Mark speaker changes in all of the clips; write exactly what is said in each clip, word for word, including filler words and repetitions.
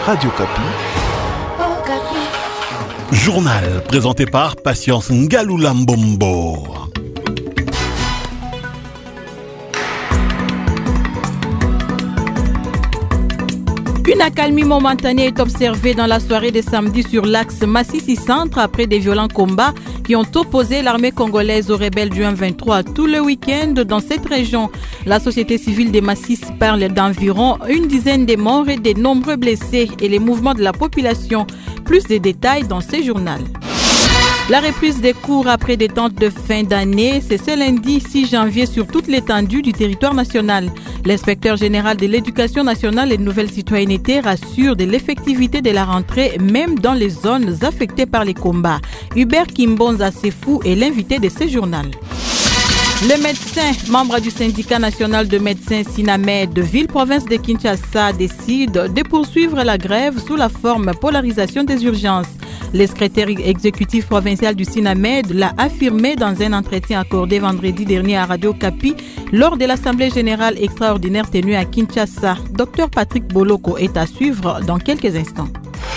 Speaker 1: Radio Kapi.
Speaker 2: Okapi. Journal présenté par Patience Ngaloula Mbombo.
Speaker 3: Une accalmie momentanée est observée dans la soirée de samedi sur l'axe Massissi-Centre après des violents combats qui ont opposé l'armée congolaise aux rebelles du M vingt-trois tout le week-end dans cette région. La société civile des Massis parle d'environ une dizaine de morts et de nombreux blessés et les mouvements de la population. Plus de détails dans ce journal. La reprise des cours après détente de fin d'année, c'est ce lundi six janvier sur toute l'étendue du territoire national. L'inspecteur général de l'éducation nationale et de nouvelle citoyenneté rassure de l'effectivité de la rentrée même dans les zones affectées par les combats. Hubert Kimbonza Sefou est l'invité de ce journal. Le médecin, membre du syndicat national de médecins Sinamed de ville-province de Kinshasa, décide de poursuivre la grève sous la forme polarisation des urgences. Le secrétaire exécutif provincial du Sinamed l'a affirmé dans un entretien accordé vendredi dernier à Radio Kapi lors de l'Assemblée générale extraordinaire tenue à Kinshasa. Docteur Patrick Boloko est à suivre dans quelques instants.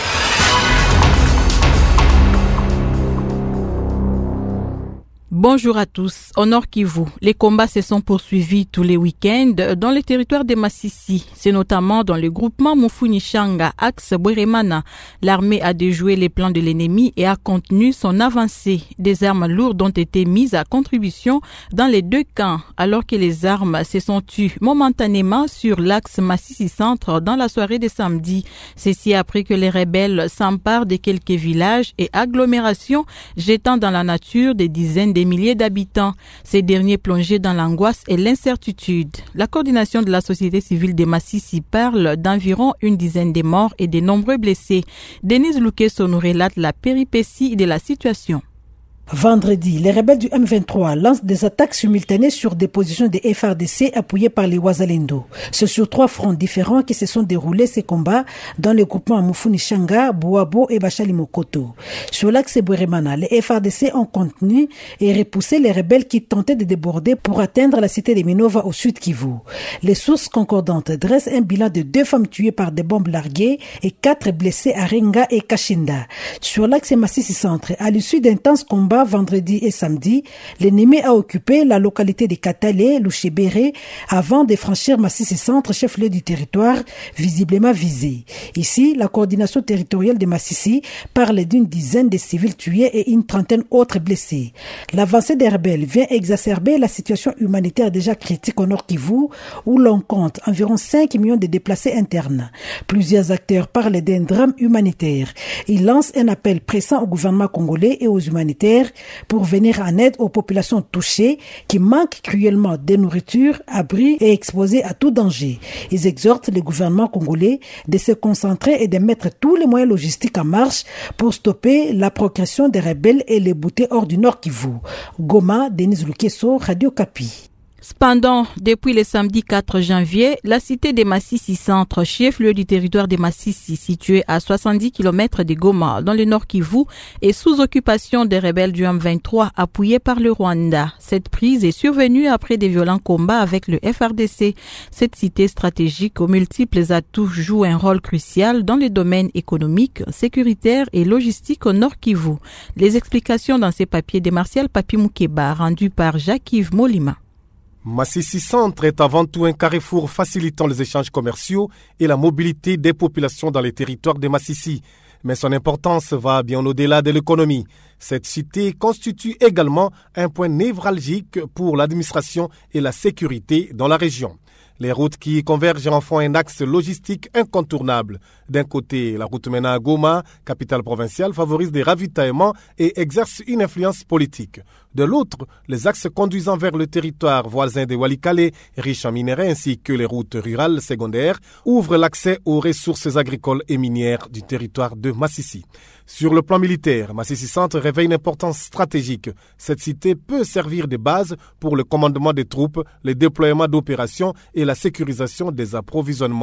Speaker 3: Bonjour à tous. Au Nord Kivu, les combats se sont poursuivis tous les week-ends dans le territoire de Masisi. C'est notamment dans le groupement Mufunishanga, axe Bweremana. L'armée a déjoué les plans de l'ennemi et a contenu son avancée. Des armes lourdes ont été mises à contribution dans les deux camps, alors que les armes se sont tues momentanément sur l'axe Masisi-Centre dans la soirée de samedi. Ceci après que les rebelles s'emparent de quelques villages et agglomérations, jetant dans la nature des dizaines de milliers d'habitants. Ces derniers plongés dans l'angoisse et l'incertitude. La coordination de la société civile de Masisi parle d'environ une dizaine de morts et de nombreux blessés. Denise Lukeso nous relate la péripétie de la situation.
Speaker 4: Vendredi, les rebelles du M vingt-trois lancent des attaques simultanées sur des positions de F R D C appuyées par les Wazalendo. C'est sur trois fronts différents que se sont déroulés ces combats dans les groupements Mufunishanga, Bouabo et Bachalimokoto. Sur l'axe Bweremana, les F R D C ont contenu et repoussé les rebelles qui tentaient de déborder pour atteindre la cité de Minova au sud Kivu. Les sources concordantes dressent un bilan de deux femmes tuées par des bombes larguées et quatre blessés à Renga et Kashinda. Sur l'axe Massissi-Centre, à l'issue d'intenses combats vendredi et samedi, l'ennemi a occupé la localité de Katale, Louchébéré, avant de franchir Massissi-Centre, chef-lieu du territoire, visiblement visé. Ici, la coordination territoriale de Massissi parle d'une dizaine de civils tués et une trentaine autres blessés. L'avancée des rebelles vient exacerber la situation humanitaire déjà critique au Nord Kivu, où l'on compte environ cinq millions de déplacés internes. Plusieurs acteurs parlent d'un drame humanitaire. Ils lancent un appel pressant au gouvernement congolais et aux humanitaires pour venir en aide aux populations touchées qui manquent cruellement de nourriture, abris et exposées à tout danger. Ils exhortent le gouvernement congolais de se concentrer et de mettre tous les moyens logistiques en marche pour stopper la progression des rebelles et les bouter hors du Nord Kivu. Goma, Denise Lukeso, Radio Kapi.
Speaker 3: Cependant, depuis le samedi quatre janvier, la cité de Massissi-Centre, chef-lieu du territoire de Massissi, situé à soixante-dix kilomètres de Goma, dans le Nord Kivu, est sous occupation des rebelles du M vingt-trois, appuyés par le Rwanda. Cette prise est survenue après des violents combats avec le F R D C. Cette cité stratégique aux multiples atouts joue un rôle crucial dans les domaines économiques, sécuritaires et logistiques au Nord Kivu. Les explications dans ces papiers de Martial Papi Moukeba, rendus par Jacques-Yves Molima.
Speaker 5: Massissi-Centre est avant tout un carrefour facilitant les échanges commerciaux et la mobilité des populations dans les territoires de Massissi. Mais son importance va bien au-delà de l'économie. Cette cité constitue également un point névralgique pour l'administration et la sécurité dans la région. Les routes qui y convergent en font un axe logistique incontournable. D'un côté, la route menant à Goma, capitale provinciale, favorise des ravitaillements et exerce une influence politique. De l'autre, les axes conduisant vers le territoire voisin de Walikale, riche en minerais, ainsi que les routes rurales secondaires, ouvrent l'accès aux ressources agricoles et minières du territoire de Massissi. Sur le plan militaire, Massissi-Centre revêt une importance stratégique. Cette cité peut servir de base pour le commandement des troupes, le déploiement d'opérations et la sécurisation des approvisionnements.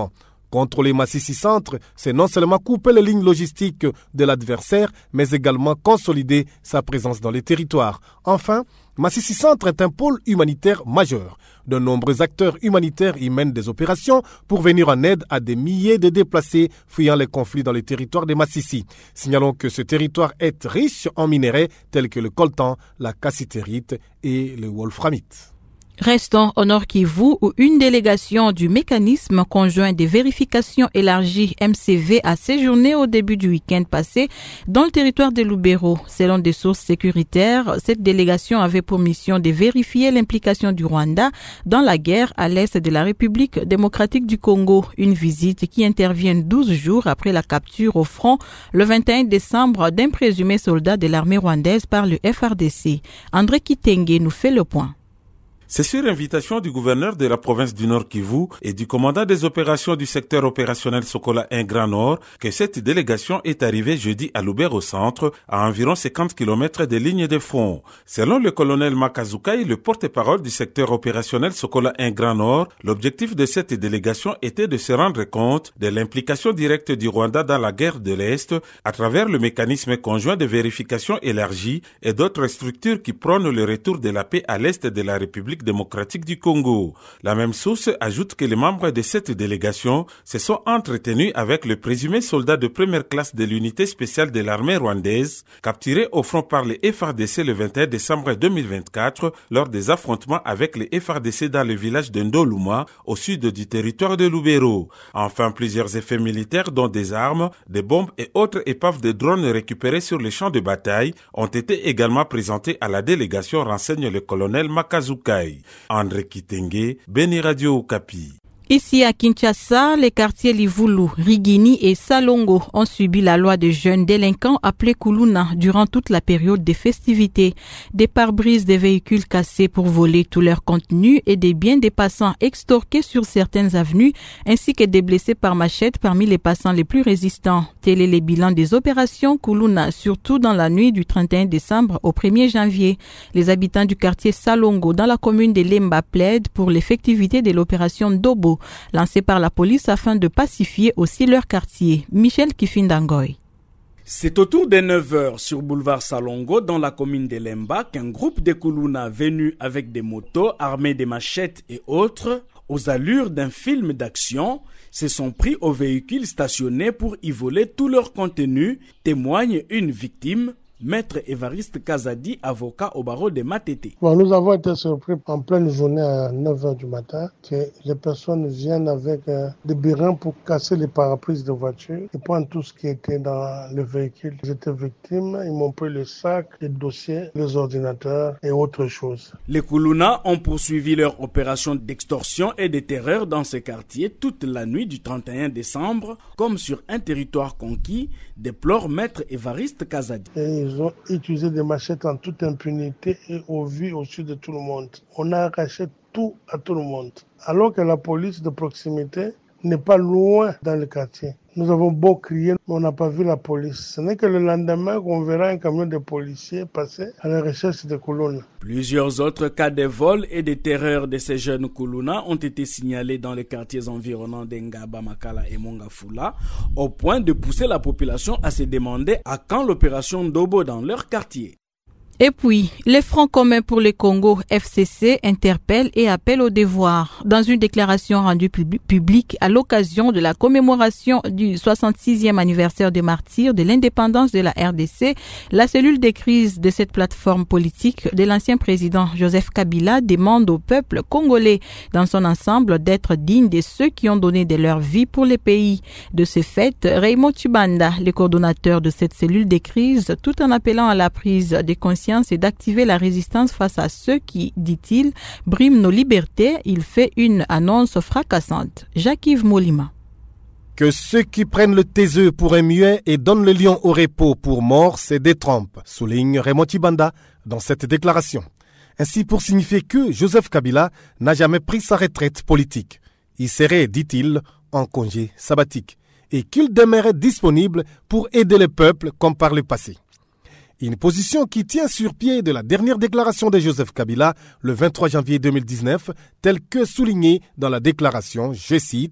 Speaker 5: Contrôler Massissi Centre, c'est non seulement couper les lignes logistiques de l'adversaire, mais également consolider sa présence dans les territoires. Enfin, Massissi Centre est un pôle humanitaire majeur. De nombreux acteurs humanitaires y mènent des opérations pour venir en aide à des milliers de déplacés fuyant les conflits dans les territoires de Massissi. Signalons que ce territoire est riche en minerais tels que le coltan, la cassitérite et le wolframite.
Speaker 3: Restons au Nord Kivu où une délégation du mécanisme conjoint des vérifications élargies M C V a séjourné au début du week-end passé dans le territoire de Lubero. Selon des sources sécuritaires, cette délégation avait pour mission de vérifier l'implication du Rwanda dans la guerre à l'est de la République démocratique du Congo. Une visite qui intervient douze jours après la capture au front le vingt et un décembre d'un présumé soldat de l'armée rwandaise par le F R D C. André Kitenge nous fait le point.
Speaker 1: C'est sur invitation du gouverneur de la province du Nord Kivu et du commandant des opérations du secteur opérationnel Sokola un Grand Nord que cette délégation est arrivée jeudi à Lubero Centre, à environ cinquante kilomètres des lignes de front. Selon le colonel Makazukai, le porte-parole du secteur opérationnel Sokola un Grand Nord, l'objectif de cette délégation était de se rendre compte de l'implication directe du Rwanda dans la guerre de l'Est à travers le mécanisme conjoint de vérification élargie et d'autres structures qui prônent le retour de la paix à l'Est de la République démocratique du Congo. La même source ajoute que les membres de cette délégation se sont entretenus avec le présumé soldat de première classe de l'unité spéciale de l'armée rwandaise, capturé au front par les F R D C le vingt et un décembre deux mille vingt-quatre lors des affrontements avec les F R D C dans le village de Ndoluma, au sud du territoire de Lubero. Enfin, plusieurs effets militaires, dont des armes, des bombes et autres épaves de drones récupérés sur les champs de bataille, ont été également présentés à la délégation, renseigne le colonel Makazukai. André Kitenge, Beni Radio Okapi.
Speaker 3: Ici à Kinshasa, les quartiers Livulu, Rigini et Salongo ont subi la loi des jeunes délinquants appelée Kuluna durant toute la période des festivités. Des pare-brises des véhicules cassés pour voler tout leur contenu et des biens des passants extorqués sur certaines avenues ainsi que des blessés par machette parmi les passants les plus résistants. Tel est le bilan des opérations Kuluna, surtout dans la nuit du trente et un décembre au premier janvier. Les habitants du quartier Salongo dans la commune de Lemba plaident pour l'effectivité de l'opération Dobo lancée par la police afin de pacifier aussi leur quartier. Michel Kifindangoy.
Speaker 6: C'est autour des neuf heures sur boulevard Salongo dans la commune de Lemba qu'un groupe de Kuluna venu avec des motos armés de machettes et autres aux allures d'un film d'action se sont pris aux véhicules stationnés pour y voler tout leur contenu, témoigne une victime. Maître Évariste Kazadi, avocat au barreau de Matete.
Speaker 7: Bon, nous avons été surpris en pleine journée à neuf heures du matin que les personnes viennent avec euh, des bérins pour casser les parabrises de voiture et prendre tout ce qui était dans le véhicule. J'étais victime, ils m'ont pris le sac, les dossiers, les ordinateurs et autres choses.
Speaker 6: Les Kuluna ont poursuivi leur opération d'extorsion et de terreur dans ces quartiers toute la nuit du trente et un décembre, comme sur un territoire conquis, déplore Maître Évariste Kazadi.
Speaker 7: Et ils ont utilisé des machettes en toute impunité et au vu au-dessus de tout le monde. On a arraché tout à tout le monde. Alors que la police de proximité n'est pas loin dans le quartier. Nous avons beau crier, mais on n'a pas vu la police. Ce n'est que le lendemain qu'on verra un camion de policiers passer à la recherche des Kuluna.
Speaker 6: Plusieurs autres cas de vol et de terreur de ces jeunes Kuluna ont été signalés dans les quartiers environnants d'Engaba, Makala et Mongafula, au point de pousser la population à se demander à quand l'opération Dobo dans leur quartier.
Speaker 3: Et puis, les Fronts communs pour le Congo, F C C, interpellent et appellent au devoir. Dans une déclaration rendue pub- publique à l'occasion de la commémoration du soixante-sixième anniversaire des martyrs de l'indépendance de la R D C, la cellule de crise de cette plateforme politique de l'ancien président Joseph Kabila demande au peuple congolais dans son ensemble d'être digne de ceux qui ont donné de leur vie pour le pays. De ce fait, Raymond Chibanda, le coordonnateur de cette cellule de crise, tout en appelant à la prise de conscience et d'activer la résistance face à ceux qui, dit-il, briment nos libertés, il fait une annonce fracassante. Jacques-Yves Molima.
Speaker 5: Que ceux qui prennent le taiseux pour un muet et donnent le lion au repos pour mort se détrompent, souligne Raymond Chibanda dans cette déclaration. Ainsi pour signifier que Joseph Kabila n'a jamais pris sa retraite politique. Il serait, dit-il, en congé sabbatique et qu'il demeurait disponible pour aider le peuple comme par le passé. Une position qui tient sur pied de la dernière déclaration de Joseph Kabila le vingt-trois janvier deux mille dix-neuf, telle que soulignée dans la déclaration, je cite, «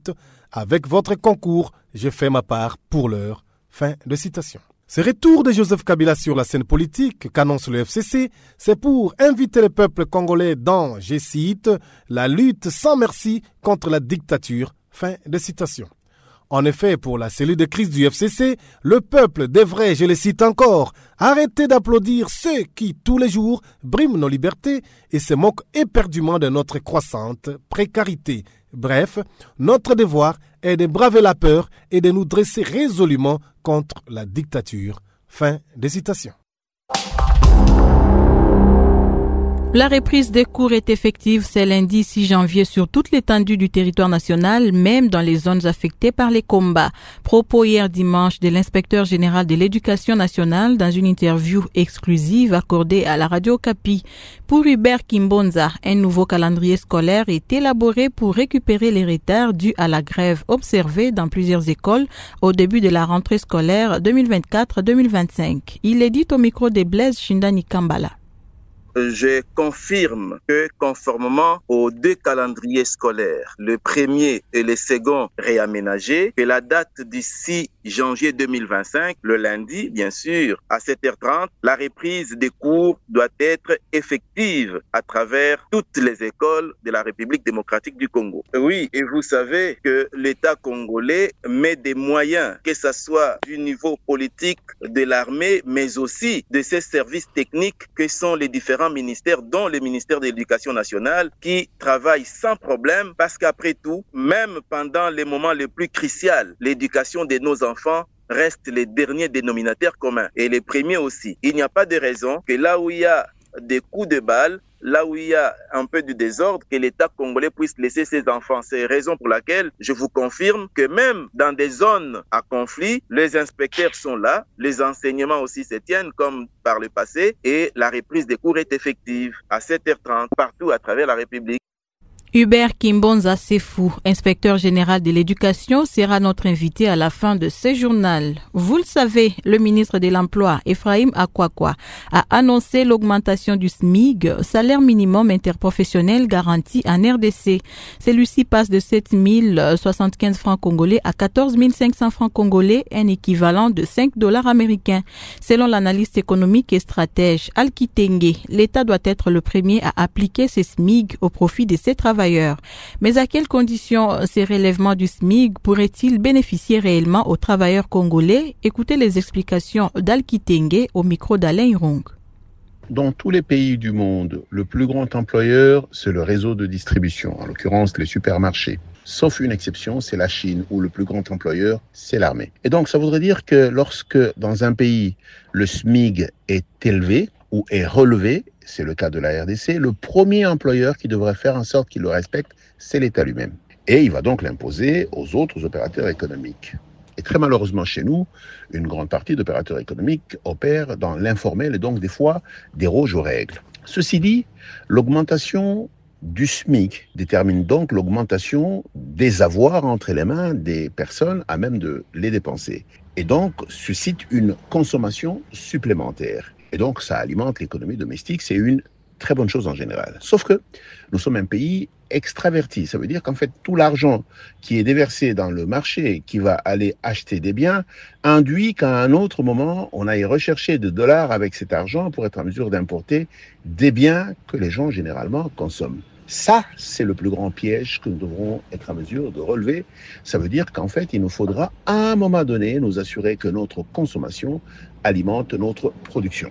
Speaker 5: Avec votre concours, j'ai fait ma part pour l'heure. Fin de citation. Ce retour de Joseph Kabila sur la scène politique qu'annonce le F C C, c'est pour inviter le peuple congolais dans, je cite, la lutte sans merci contre la dictature. Fin de citation. En effet, pour la cellule de crise du F C C, le peuple devrait, je le cite encore, arrêter d'applaudir ceux qui, tous les jours, briment nos libertés et se moquent éperdument de notre croissante précarité. Bref, notre devoir est de braver la peur et de nous dresser résolument contre la dictature. Fin de citation.
Speaker 3: La reprise des cours est effective ce lundi six janvier sur toute l'étendue du territoire national, même dans les zones affectées par les combats. Propos hier dimanche de l'inspecteur général de l'éducation nationale dans une interview exclusive accordée à la radio Okapi. Pour Hubert Kimbonza, un nouveau calendrier scolaire est élaboré pour récupérer les retards dus à la grève observée dans plusieurs écoles au début de la rentrée scolaire deux mille vingt-quatre deux mille vingt-cinq. Il est dit au micro de Blaise Shindani Kambala.
Speaker 8: Je confirme que conformément aux deux calendriers scolaires, le premier et le second réaménagés, que la date du six janvier deux mille vingt-cinq, le lundi, bien sûr, à sept heures trente, la reprise des cours doit être effective à travers toutes les écoles de la République démocratique du Congo. Oui, et vous savez que l'État congolais met des moyens, que ce soit du niveau politique de l'armée, mais aussi de ses services techniques que sont les différents ministères, dont le ministère de l'Éducation nationale, qui travaille sans problème parce qu'après tout, même pendant les moments les plus cruciaux, l'éducation de nos enfants reste les derniers dénominateurs communs et les premiers aussi. Il n'y a pas de raison que là où il y a des coups de balle, là où il y a un peu de désordre, que l'État congolais puisse laisser ses enfants. C'est la raison pour laquelle je vous confirme que même dans des zones à conflit, les inspecteurs sont là, les enseignements aussi se tiennent comme par le passé et la reprise des cours est effective à sept heures trente partout à travers la République.
Speaker 3: Hubert Kimbonza Sefou, inspecteur général de l'éducation, sera notre invité à la fin de ce journal. Vous le savez, le ministre de l'Emploi, Ephraim Akwakwa, a annoncé l'augmentation du S M I G, salaire minimum interprofessionnel garanti en R D C. Celui-ci passe de sept mille soixante-quinze francs congolais à quatorze mille cinq cents francs congolais, un équivalent de cinq dollars américains. Selon l'analyste économique et stratège Al Kitenge, l'État doit être le premier à appliquer ce S M I G au profit de ses travailleurs. Mais à quelles conditions ces relèvements du S M I G pourraient-ils bénéficier réellement aux travailleurs congolais? Écoutez les explications d'Al Kitenge au micro d'Alain Irong.
Speaker 9: Dans tous les pays du monde, le plus grand employeur, c'est le réseau de distribution, en l'occurrence les supermarchés. Sauf une exception, c'est la Chine, où le plus grand employeur, c'est l'armée. Et donc, ça voudrait dire que lorsque, dans un pays, le S M I G est élevé ou est relevé, c'est le cas de la R D C, le premier employeur qui devrait faire en sorte qu'il le respecte, c'est l'État lui-même. Et il va donc l'imposer aux autres opérateurs économiques. Et très malheureusement chez nous, une grande partie d'opérateurs économiques opèrent dans l'informel et donc des fois dérogent aux règles. Ceci dit, l'augmentation du S M I G détermine donc l'augmentation des avoirs entre les mains des personnes à même de les dépenser. Et donc suscite une consommation supplémentaire. Et donc, ça alimente l'économie domestique. C'est une très bonne chose en général. Sauf que nous sommes un pays extraverti. Ça veut dire qu'en fait, tout l'argent qui est déversé dans le marché, qui va aller acheter des biens, induit qu'à un autre moment, on aille rechercher des dollars avec cet argent pour être en mesure d'importer des biens que les gens généralement consomment. Ça, c'est le plus grand piège que nous devrons être en mesure de relever. Ça veut dire qu'en fait, il nous faudra à un moment donné nous assurer que notre consommation alimente notre production.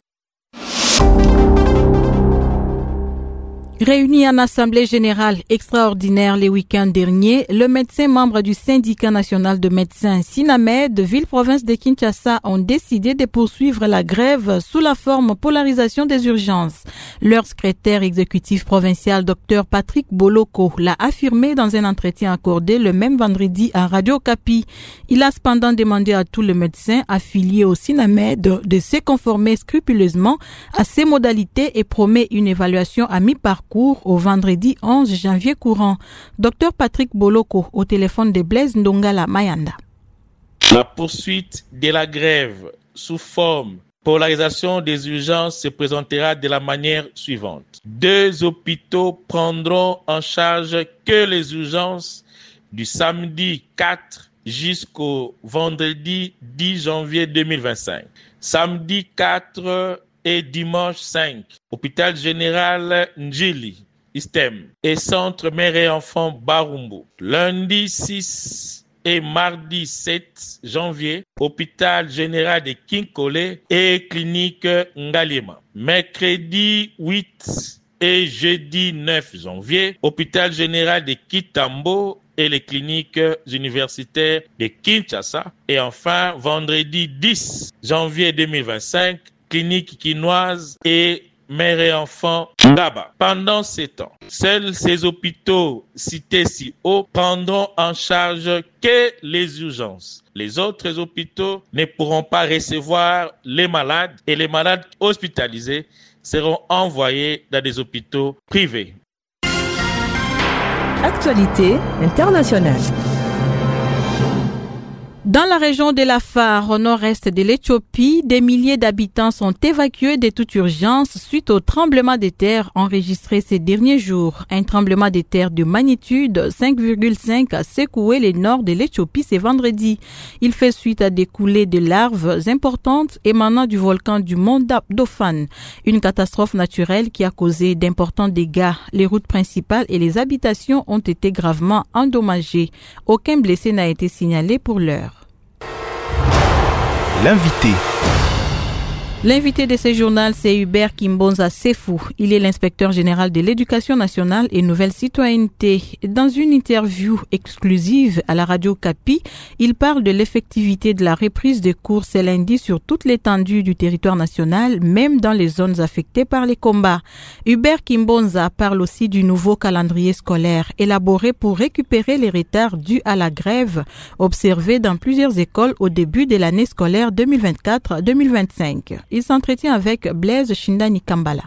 Speaker 3: Réuni en assemblée générale extraordinaire les week-ends derniers, le médecin membre du syndicat national de médecins Sinamed, ville-province de Kinshasa, ont décidé de poursuivre la grève sous la forme polarisation des urgences. Leur secrétaire exécutif provincial, Dr Patrick Boloko, l'a affirmé dans un entretien accordé le même vendredi à Radio Okapi. Il a cependant demandé à tous les médecins affiliés au Sinamed de se conformer scrupuleusement à ces modalités et promet une évaluation à mi-parcours au vendredi onze janvier courant. Dr Patrick Boloko au téléphone de Blaise Ndongala Mayanda.
Speaker 10: La poursuite de la grève sous forme polarisation des urgences se présentera de la manière suivante. Deux hôpitaux prendront en charge que les urgences du samedi quatre jusqu'au vendredi dix janvier deux mille vingt-cinq. Samedi quatre et dimanche cinq, hôpital général Njili, Istem, et centre mère et enfant Barumbu. Lundi six et mardi sept janvier, hôpital général de Kinkole et clinique Ngalema. Mercredi huit et jeudi neuf janvier, hôpital général de Kitambo et les cliniques universitaires de Kinshasa. Et enfin, vendredi dix janvier deux mille vingt-cinq, clinique quinoise et mère et enfants Ngaba. Pendant ces temps, seuls ces hôpitaux cités si haut prendront en charge que les urgences. Les autres hôpitaux ne pourront pas recevoir les malades et les malades hospitalisés seront envoyés dans des hôpitaux privés.
Speaker 11: Actualité internationale.
Speaker 3: Dans la région de l'Afar, au nord-est de l'Éthiopie, des milliers d'habitants sont évacués de toute urgence suite au tremblement de terre enregistré ces derniers jours. Un tremblement de terre de magnitude cinq virgule cinq a secoué le nord de l'Éthiopie ce vendredi. Il fait suite à des coulées de larves importantes émanant du volcan du mont Dofan. Une catastrophe naturelle qui a causé d'importants dégâts. Les routes principales et les habitations ont été gravement endommagées. Aucun blessé n'a été signalé pour l'heure.
Speaker 2: L'invité.
Speaker 3: L'invité de ce journal, c'est Hubert Kimbonza Sefou. Il est l'inspecteur général de l'éducation nationale et nouvelle citoyenneté. Dans une interview exclusive à la radio Capi, il parle de l'effectivité de la reprise des cours ce lundi sur toute l'étendue du territoire national, même dans les zones affectées par les combats. Hubert Kimbonza parle aussi du nouveau calendrier scolaire élaboré pour récupérer les retards dus à la grève observée dans plusieurs écoles au début de l'année scolaire deux mille vingt-quatre deux mille vingt-cinq. Il s'entretient avec Blaise Shindani Kambala.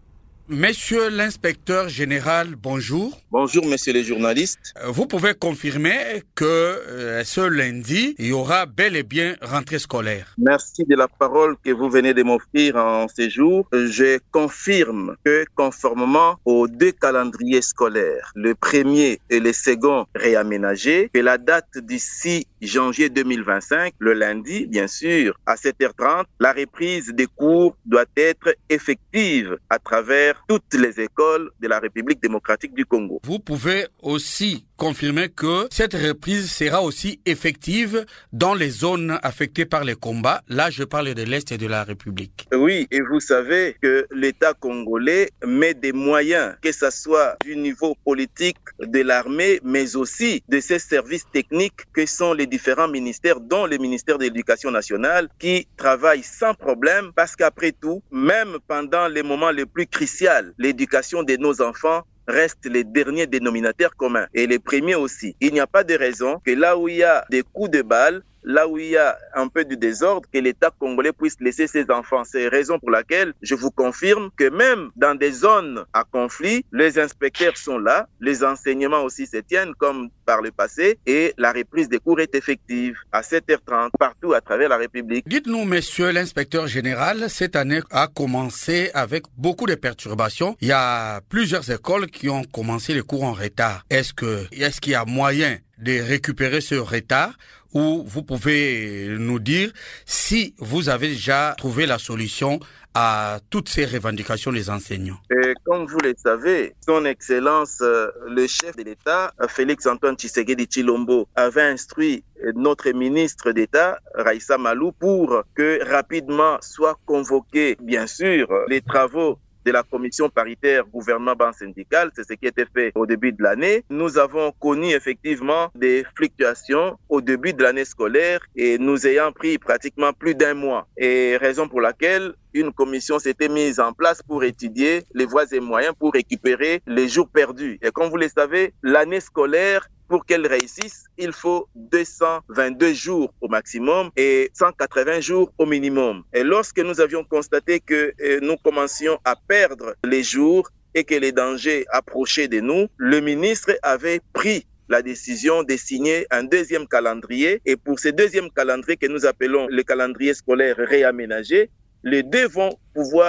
Speaker 12: Monsieur l'inspecteur général, bonjour.
Speaker 8: Bonjour, monsieur le journaliste.
Speaker 12: Vous pouvez confirmer que euh, ce lundi, il y aura bel et bien rentrée scolaire.
Speaker 8: Merci de la parole que vous venez de m'offrir en ces jours. Je confirme que conformément aux deux calendriers scolaires, le premier et le second réaménagés, que la date du six janvier deux mille vingt-cinq, le lundi, bien sûr, à sept heures trente, la reprise des cours doit être effective à travers toutes les écoles de la République démocratique du Congo.
Speaker 12: Vous pouvez aussi confirmer que cette reprise sera aussi effective dans les zones affectées par les combats. Là, je parle de l'Est et de la République.
Speaker 8: Oui, et vous savez que l'État congolais met des moyens, que ce soit du niveau politique de l'armée, mais aussi de ses services techniques que sont les différents ministères, dont le ministère de l'Éducation nationale, qui travaillent sans problème parce qu'après tout, même pendant les moments les plus cruciaux, l'éducation de nos enfants reste les derniers dénominateurs communs et les premiers aussi. Il n'y a pas de raison que là où il y a des coups de balle, là où il y a un peu de désordre, que l'État congolais puisse laisser ses enfants. C'est la raison pour laquelle je vous confirme que même dans des zones à conflit, les inspecteurs sont là, les enseignements aussi se tiennent comme par le passé et la reprise des cours est effective à sept heures trente partout à travers la République.
Speaker 12: Dites-nous, monsieur l'inspecteur général, cette année a commencé avec beaucoup de perturbations. Il y a plusieurs écoles qui ont commencé les cours en retard. Est-ce que, est-ce qu'il y a moyen de récupérer ce retard ou vous pouvez nous dire si vous avez déjà trouvé la solution à toutes ces revendications des enseignants?
Speaker 8: Et comme vous le savez, son Excellence, euh, le chef de l'État, Félix-Antoine Tshisekedi Tshilombo, avait instruit notre ministre d'État, Raissa Malou, pour que rapidement soient convoqués, bien sûr, les travaux de la commission paritaire gouvernement banque syndicale, c'est ce qui a été fait au début de l'année. Nous avons connu effectivement des fluctuations au début de l'année scolaire et nous ayant pris pratiquement plus d'un mois. Et raison pour laquelle une commission s'était mise en place pour étudier les voies et moyens pour récupérer les jours perdus. Et comme vous le savez, l'année scolaire, pour qu'elle réussisse, il faut deux cent vingt-deux jours au maximum et cent quatre-vingts jours au minimum. Et lorsque nous avions constaté que euh, nous commencions à perdre les jours et que les dangers approchaient de nous, le ministre avait pris la décision de signer un deuxième calendrier. Et pour ce deuxième calendrier que nous appelons le calendrier scolaire réaménagé, les deux vont pouvoir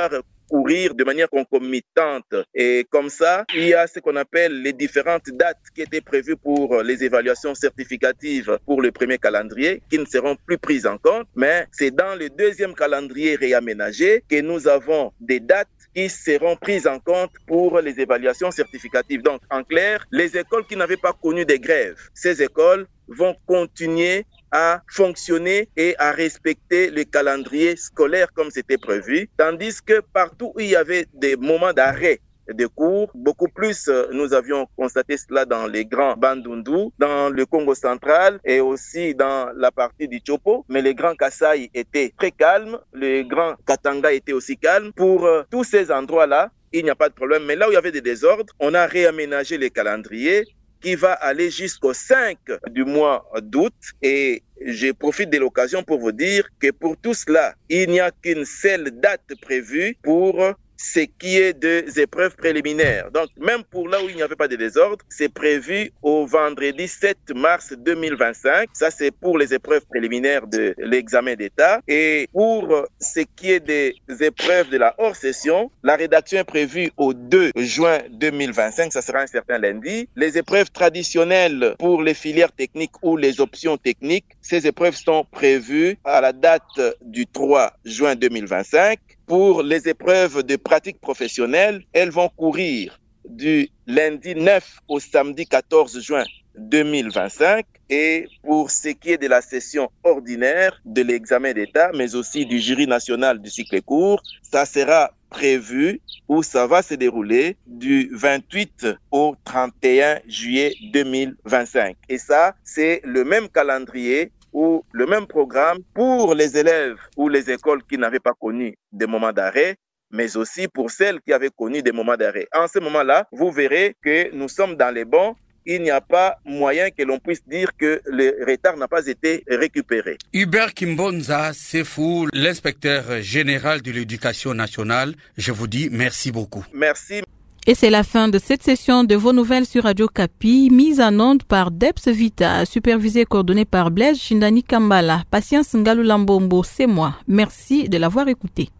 Speaker 8: courir de manière concomitante. Et comme ça, il y a ce qu'on appelle les différentes dates qui étaient prévues pour les évaluations certificatives pour le premier calendrier, qui ne seront plus prises en compte, mais c'est dans le deuxième calendrier réaménagé que nous avons des dates qui seront prises en compte pour les évaluations certificatives. Donc, en clair, les écoles qui n'avaient pas connu des grèves, ces écoles vont continuer à fonctionner et à respecter le calendrier scolaire comme c'était prévu, tandis que partout où il y avait des moments d'arrêt de cours, beaucoup plus, nous avions constaté cela dans les grands Bandundu, dans le Congo central et aussi dans la partie du Chopo, mais les grands Kasaï étaient très calmes, les grands Katanga étaient aussi calmes. Pour euh, tous ces endroits-là, il n'y a pas de problème, mais là où il y avait des désordres, on a réaménagé les calendriers qui va aller jusqu'au cinq du mois d'août. Et je profite de l'occasion pour vous dire que pour tout cela, il n'y a qu'une seule date prévue pour ce qui est des épreuves préliminaires. Donc, même pour là où il n'y avait pas de désordre, c'est prévu au vendredi sept mars deux mille vingt-cinq. Ça, c'est pour les épreuves préliminaires de l'examen d'État. Et pour ce qui est des épreuves de la hors-session, la rédaction est prévue au deux juin deux mille vingt-cinq. Ça sera un certain lundi. Les épreuves traditionnelles pour les filières techniques ou les options techniques, ces épreuves sont prévues à la date du trois juin deux mille vingt-cinq. Pour les épreuves de pratique professionnelle, elles vont courir du lundi neuf au samedi quatorze juin deux mille vingt-cinq. Et pour ce qui est de la session ordinaire de l'examen d'État, mais aussi du jury national du cycle court, ça sera prévu ou ça va se dérouler du vingt-huit au trente et un juillet deux mille vingt-cinq. Et ça, c'est le même calendrier ou le même programme pour les élèves ou les écoles qui n'avaient pas connu des moments d'arrêt, mais aussi pour celles qui avaient connu des moments d'arrêt. En ce moment-là, vous verrez que nous sommes dans les bons. Il n'y a pas moyen que l'on puisse dire que le retard n'a pas été récupéré.
Speaker 12: Hubert Kimbonza Sefou, l'inspecteur général de l'éducation nationale, je vous dis merci beaucoup.
Speaker 8: Merci.
Speaker 3: Et c'est la fin de cette session de vos nouvelles sur Radio Kapi, mise en onde par Debs Vita, supervisée et coordonnée par Blaise Shindani Kambala. Patience Ngalou Lambombo, c'est moi. Merci de l'avoir écouté.